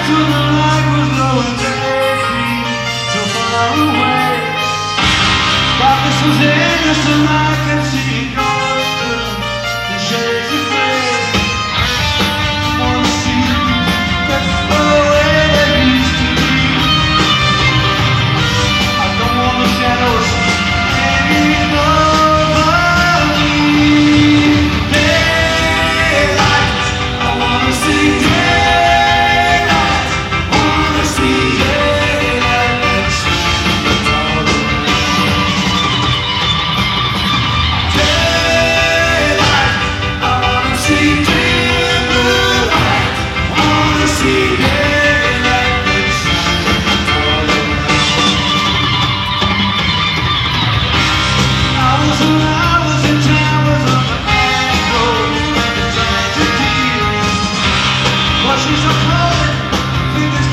till the light was low and dirty, so far away. Darkness was endless and I could see yours in shades of gray. Wanna see that far away that used to be. I don't want the shadows hanging over me. Daylight, I wanna see daylight. Wanna see daylight and shine the dark away. Daylight, I wanna see daylight. Wanna see daylight and shine the dark away. Hours and hours and towers on the back road, and tragedies. Washes are calling, fingers